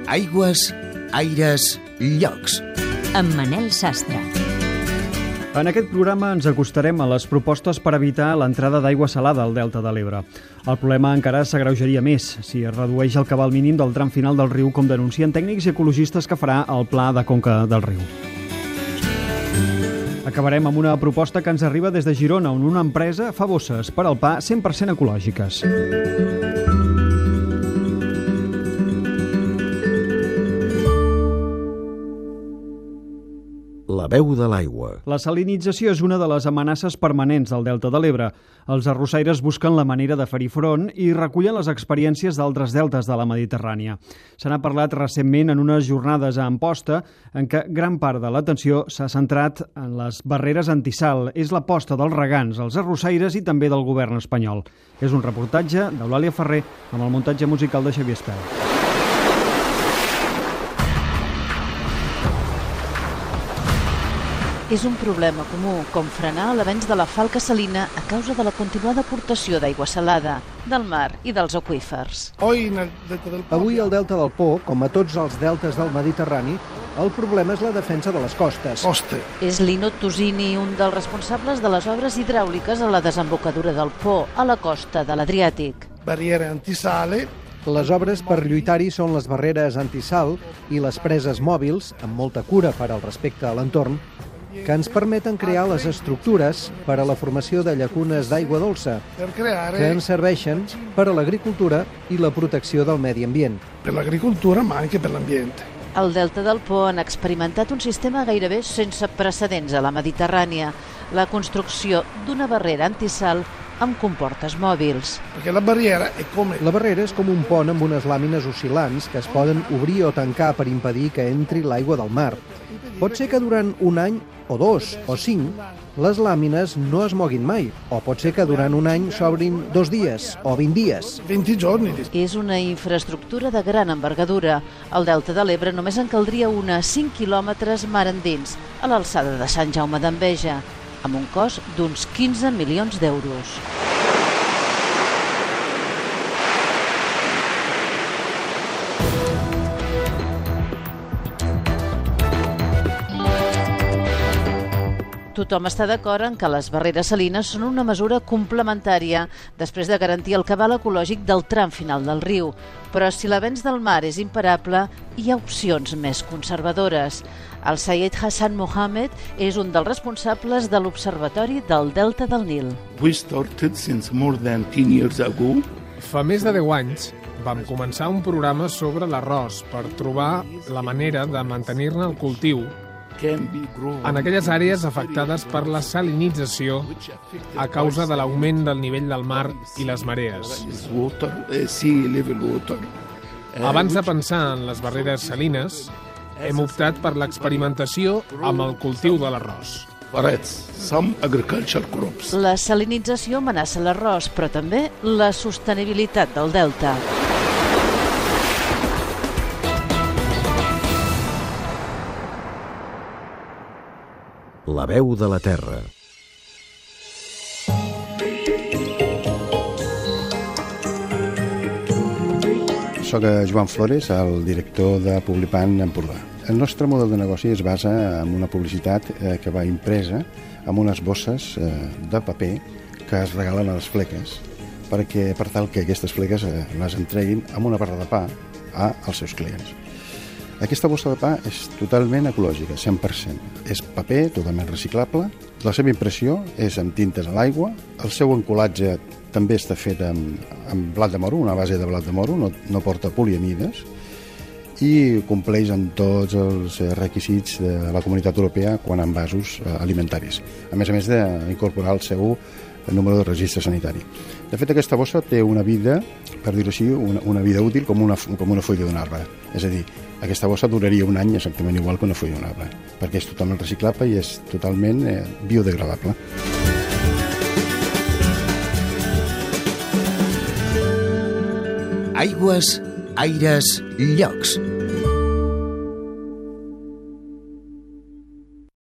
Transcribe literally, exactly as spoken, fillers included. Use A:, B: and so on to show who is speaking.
A: Aigües, aires, llocs.
B: Amb Manel Sastre.
C: En aquest programa ens acostarem a les propostes per evitar l'entrada d'aigua salada al Delta de l'Ebre. El problema encara s'agreujaria més si es redueix el cabal mínim del tram final del riu, com denuncien tècnics i ecologistes que farà el Pla de Conca del Riu. Acabarem amb una proposta que ens arriba des de Girona, on una empresa fa bosses per al pa cent per cent ecològiques.
A: La veu de l'aigua.
C: La salinització és una de les amenaces permanents del Delta de l'Ebre. Els arrossaires busquen la manera de fer-hi front i recullen les experiències d'altres deltes de la Mediterrània. Se n'ha parlat recentment en unes jornades a Amposta en què gran part de l'atenció s'ha centrat en les barreres antisal. És l'aposta dels regants, els arrossaires i també del govern espanyol. És un reportatge d'Eulàlia Ferrer amb el muntatge musical de Xavier Espel.
D: És un problema comú, com frenar l'avenç de la falca salina a causa de la continuada aportació d'aigua salada, del mar i dels aqüífers.
E: Avui al Delta del Po, com a tots els deltes del Mediterrani, el problema és la defensa de les costes.
D: És Lino Tosini, un dels responsables de les obres hidràuliques a la desembocadura del Po, a la costa de l'Adriàtic.
F: Barriere antisale.
E: Les obres per lluitar-hi són les barreres antisal i les preses mòbils, amb molta cura per al respecte a l'entorn, que ens permeten crear les estructures per a la formació de llacunes d'aigua dolça, que ens serveixen per a l'agricultura i la protecció del medi ambient.
F: Per l'agricultura, ma anche per l'ambiente.
D: Al Delta del Po han experimentat un sistema gairebé sense precedents a la Mediterrània, la construcció d'una barrera antisal amb comportes mòbils.
F: Perquè la barrera és com...
E: La barrera és com un pont amb unes làmines oscil·lants que es poden obrir o tancar per impedir que entri l'aigua del mar. Pot ser que durant un any, o dos, o cinc, les làmines no es moguin mai, o pot ser que durant un any s'obrin dos dies, o vint dies.
F: vint giorni.
D: És una infraestructura de gran envergadura. Al Delta de l'Ebre només en caldria una cinc quilòmetres mar endins, a l'alçada de Sant Jaume d'Enveja, amb un cost d'uns quinze milions d'euros. Tothom està d'acord en que les barreres salines són una mesura complementària després de garantir el cabal ecològic del tram final del riu. Però si l'avenç del mar és imparable, hi ha opcions més conservadores. El Sayed Hassan Mohamed és un dels responsables de l'Observatori del Delta del Nil.
G: We started since more than ten years ago.
H: Fa més de deu anys vam començar un programa sobre l'arròs per trobar la manera de mantenir-ne el cultiu en aquelles àrees afectades per la salinització a causa de l'augment del nivell del mar i les marees. Abans de pensar en les barreres salines, hem optat per l'experimentació amb el cultiu de l'arròs.
D: La salinització amenaça l'arròs, però també la sostenibilitat del delta.
A: La veu de la terra.
I: Soc Joan Flores, el director de Publipan Empordà. El nostre model de negoci es basa en una publicitat que va impresa amb unes bosses de paper que es regalen a les fleques, perquè per tal que aquestes fleques les entreguin amb una barra de pa als seus clients. Aquesta bossa de pa és totalment ecològica, cent per cent. És paper totalment reciclable, la seva impressió és amb tintes a l'aigua, el seu encolatge també està fet amb, amb blat de moro, una base de blat de moro, no, no porta poliamides, i compleix amb tots els requisits de la Comunitat Europea quan en vasos alimentaris, a més a més d'incorporar el seu número de registre sanitari. De fet, aquesta bossa té una vida, per dir-ho així, una, una vida útil com una, com una fulla d'un arbre. És a dir, aquesta bossa duraria un any exactament igual que una fulla d'un arbre, perquè és totalment reciclable i és totalment eh, biodegradable.
A: Aigües, aires, llocs.